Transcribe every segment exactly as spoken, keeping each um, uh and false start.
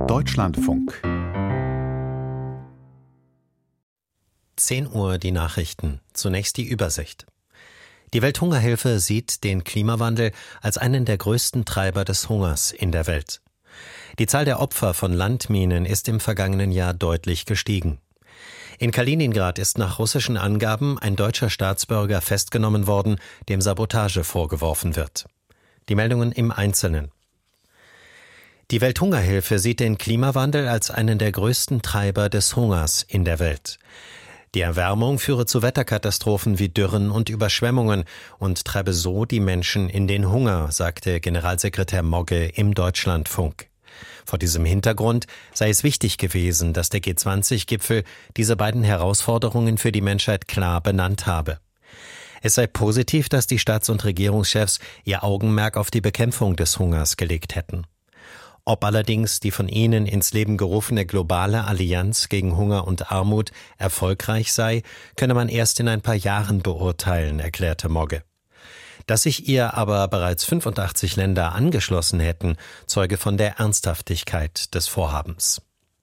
Deutschlandfunk. zehn Uhr die Nachrichten. Zunächst die Übersicht. Die Welthungerhilfe sieht den Klimawandel als einen der größten Treiber des Hungers in der Welt. Die Zahl der Opfer von Landminen ist im vergangenen Jahr deutlich gestiegen. In Kaliningrad ist nach russischen Angaben ein deutscher Staatsbürger festgenommen worden, dem Sabotage vorgeworfen wird. Die Meldungen im Einzelnen. Die Welthungerhilfe sieht den Klimawandel als einen der größten Treiber des Hungers in der Welt. Die Erwärmung führe zu Wetterkatastrophen wie Dürren und Überschwemmungen und treibe so die Menschen in den Hunger, sagte Generalsekretär Mogge im Deutschlandfunk. Vor diesem Hintergrund sei es wichtig gewesen, dass der G zwanzig Gipfel diese beiden Herausforderungen für die Menschheit klar benannt habe. Es sei positiv, dass die Staats- und Regierungschefs ihr Augenmerk auf die Bekämpfung des Hungers gelegt hätten. Ob allerdings die von ihnen ins Leben gerufene globale Allianz gegen Hunger und Armut erfolgreich sei, könne man erst in ein paar Jahren beurteilen, erklärte Mogge. Dass sich ihr aber bereits fünfundachtzig Länder angeschlossen hätten, zeuge von der Ernsthaftigkeit des Vorhabens.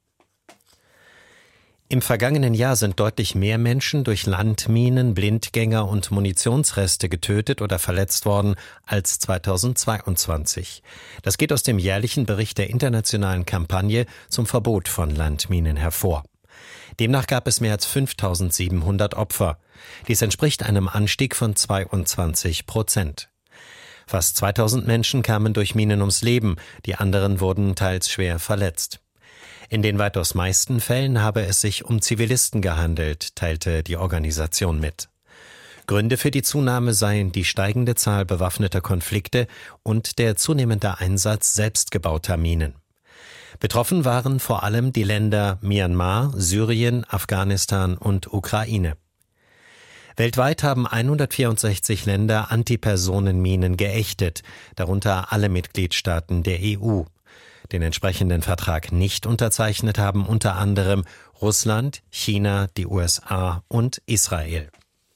Im vergangenen Jahr sind deutlich mehr Menschen durch Landminen, Blindgänger und Munitionsreste getötet oder verletzt worden als zweitausendzweiundzwanzig. Das geht aus dem jährlichen Bericht der internationalen Kampagne zum Verbot von Landminen hervor. Demnach gab es mehr als fünftausendsiebenhundert Opfer. Dies entspricht einem Anstieg von zweiundzwanzig Prozent. Fast zweitausend Menschen kamen durch Minen ums Leben, die anderen wurden teils schwer verletzt. In den weitaus meisten Fällen habe es sich um Zivilisten gehandelt, teilte die Organisation mit. Gründe für die Zunahme seien die steigende Zahl bewaffneter Konflikte und der zunehmende Einsatz selbstgebauter Minen. Betroffen waren vor allem die Länder Myanmar, Syrien, Afghanistan und Ukraine. Weltweit haben hundertvierundsechzig Länder Antipersonenminen geächtet, darunter alle Mitgliedstaaten der E U. Den entsprechenden Vertrag nicht unterzeichnet haben unter anderem Russland, China, die U S A und Israel.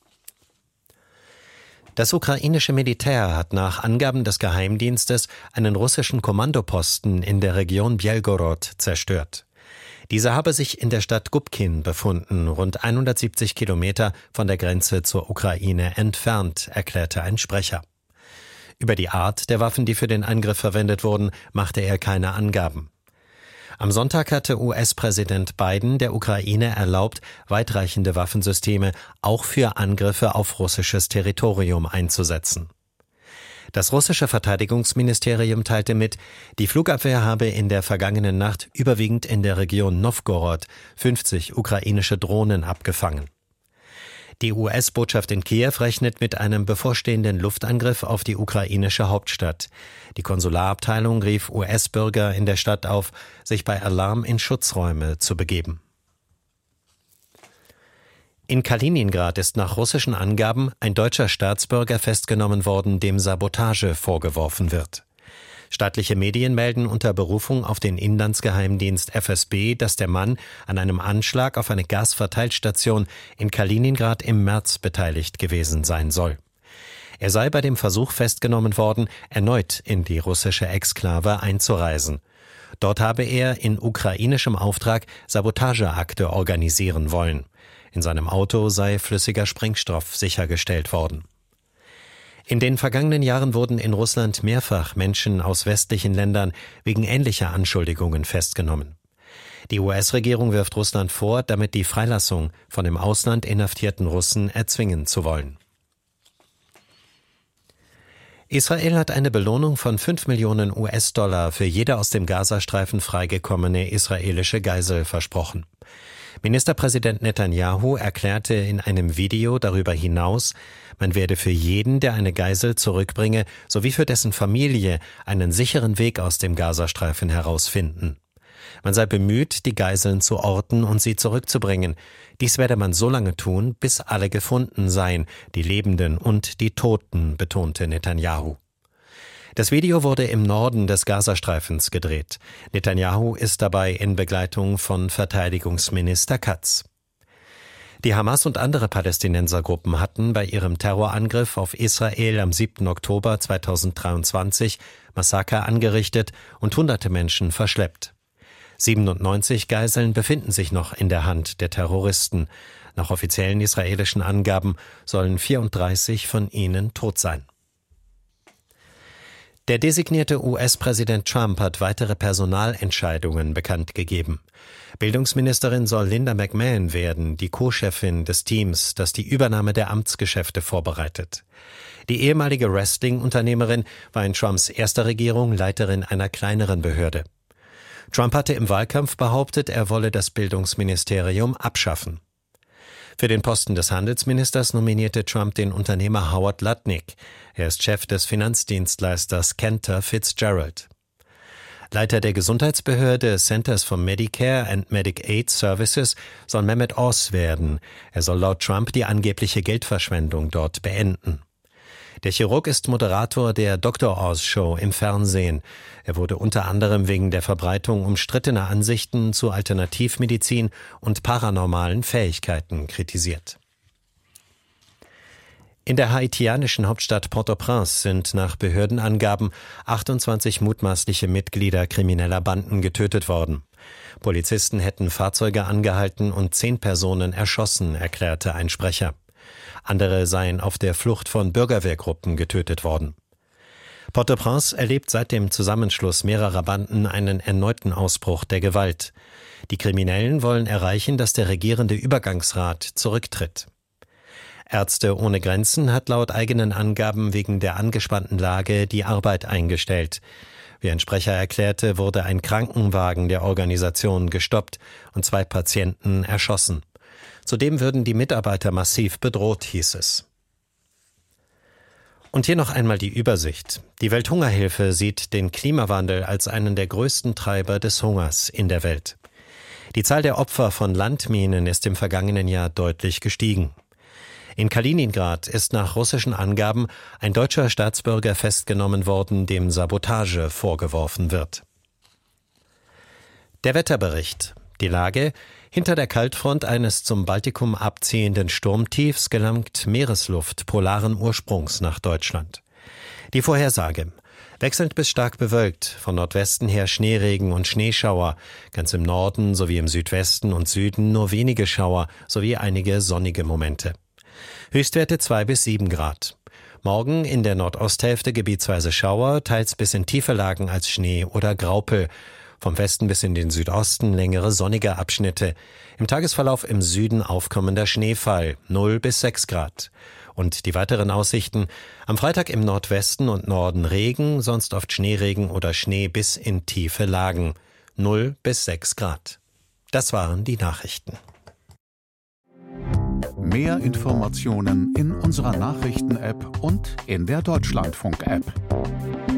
Das ukrainische Militär hat nach Angaben des Geheimdienstes einen russischen Kommandoposten in der Region Belgorod zerstört. Dieser habe sich in der Stadt Gubkin befunden, rund hundertsiebzig Kilometer von der Grenze zur Ukraine entfernt, erklärte ein Sprecher. Über die Art der Waffen, die für den Angriff verwendet wurden, machte er keine Angaben. Am Sonntag hatte U S-Präsident Biden der Ukraine erlaubt, weitreichende Waffensysteme auch für Angriffe auf russisches Territorium einzusetzen. Das russische Verteidigungsministerium teilte mit, die Flugabwehr habe in der vergangenen Nacht überwiegend in der Region Nowgorod fünfzig ukrainische Drohnen abgefangen. Die U S-Botschaft in Kiew rechnet mit einem bevorstehenden Luftangriff auf die ukrainische Hauptstadt. Die Konsularabteilung rief U S-Bürger in der Stadt auf, sich bei Alarm in Schutzräume zu begeben. In Kaliningrad ist nach russischen Angaben ein deutscher Staatsbürger festgenommen worden, dem Sabotage vorgeworfen wird. Staatliche Medien melden unter Berufung auf den Inlandsgeheimdienst F S B, dass der Mann an einem Anschlag auf eine Gasverteilstation in Kaliningrad im März beteiligt gewesen sein soll. Er sei bei dem Versuch festgenommen worden, erneut in die russische Exklave einzureisen. Dort habe er in ukrainischem Auftrag Sabotageakte organisieren wollen. In seinem Auto sei flüssiger Sprengstoff sichergestellt worden. In den vergangenen Jahren wurden in Russland mehrfach Menschen aus westlichen Ländern wegen ähnlicher Anschuldigungen festgenommen. Die U S-Regierung wirft Russland vor, damit die Freilassung von im Ausland inhaftierten Russen erzwingen zu wollen. Israel hat eine Belohnung von fünf Millionen U S-Dollar für jede aus dem Gazastreifen freigekommene israelische Geisel versprochen. Ministerpräsident Netanyahu erklärte in einem Video darüber hinaus, man werde für jeden, der eine Geisel zurückbringe, sowie für dessen Familie einen sicheren Weg aus dem Gazastreifen herausfinden. Man sei bemüht, die Geiseln zu orten und sie zurückzubringen. Dies werde man so lange tun, bis alle gefunden seien, die Lebenden und die Toten, betonte Netanyahu. Das Video wurde im Norden des Gazastreifens gedreht. Netanyahu ist dabei in Begleitung von Verteidigungsminister Katz. Die Hamas und andere Palästinensergruppen hatten bei ihrem Terrorangriff auf Israel am siebten Oktober zweitausenddreiundzwanzig Massaker angerichtet und hunderte Menschen verschleppt. siebenundneunzig Geiseln befinden sich noch in der Hand der Terroristen. Nach offiziellen israelischen Angaben sollen vierunddreißig von ihnen tot sein. Der designierte U S-Präsident Trump hat weitere Personalentscheidungen bekannt gegeben. Bildungsministerin soll Linda McMahon werden, die Co-Chefin des Teams, das die Übernahme der Amtsgeschäfte vorbereitet. Die ehemalige Wrestling-Unternehmerin war in Trumps erster Regierung Leiterin einer kleineren Behörde. Trump hatte im Wahlkampf behauptet, er wolle das Bildungsministerium abschaffen. Für den Posten des Handelsministers nominierte Trump den Unternehmer Howard Lutnick. Er ist Chef des Finanzdienstleisters Cantor Fitzgerald. Leiter der Gesundheitsbehörde Centers for Medicare and Medicaid Services soll Mehmet Oz werden. Er soll laut Trump die angebliche Geldverschwendung dort beenden. Der Chirurg ist Moderator der Doktor Oz Show im Fernsehen. Er wurde unter anderem wegen der Verbreitung umstrittener Ansichten zu Alternativmedizin und paranormalen Fähigkeiten kritisiert. In der haitianischen Hauptstadt Port-au-Prince sind nach Behördenangaben achtundzwanzig mutmaßliche Mitglieder krimineller Banden getötet worden. Polizisten hätten Fahrzeuge angehalten und zehn Personen erschossen, erklärte ein Sprecher. Andere seien auf der Flucht von Bürgerwehrgruppen getötet worden. Port-au-Prince erlebt seit dem Zusammenschluss mehrerer Banden einen erneuten Ausbruch der Gewalt. Die Kriminellen wollen erreichen, dass der regierende Übergangsrat zurücktritt. Ärzte ohne Grenzen hat laut eigenen Angaben wegen der angespannten Lage die Arbeit eingestellt. Wie ein Sprecher erklärte, wurde ein Krankenwagen der Organisation gestoppt und zwei Patienten erschossen. Zudem würden die Mitarbeiter massiv bedroht, hieß es. Und hier noch einmal die Übersicht. Die Welthungerhilfe sieht den Klimawandel als einen der größten Treiber des Hungers in der Welt. Die Zahl der Opfer von Landminen ist im vergangenen Jahr deutlich gestiegen. In Kaliningrad ist nach russischen Angaben ein deutscher Staatsbürger festgenommen worden, dem Sabotage vorgeworfen wird. Der Wetterbericht. Die Lage: Hinter der Kaltfront eines zum Baltikum abziehenden Sturmtiefs gelangt Meeresluft polaren Ursprungs nach Deutschland. Die Vorhersage: wechselnd bis stark bewölkt, von Nordwesten her Schneeregen und Schneeschauer, ganz im Norden sowie im Südwesten und Süden nur wenige Schauer sowie einige sonnige Momente. Höchstwerte zwei bis sieben Grad. Morgen in der Nordosthälfte gebietsweise Schauer, teils bis in tiefe Lagen als Schnee oder Graupel. Vom Westen bis in den Südosten längere sonnige Abschnitte. Im Tagesverlauf im Süden aufkommender Schneefall, null bis sechs Grad. Und die weiteren Aussichten: am Freitag im Nordwesten und Norden Regen, sonst oft Schneeregen oder Schnee bis in tiefe Lagen, null bis sechs Grad. Das waren die Nachrichten. Mehr Informationen in unserer Nachrichten-App und in der Deutschlandfunk-App.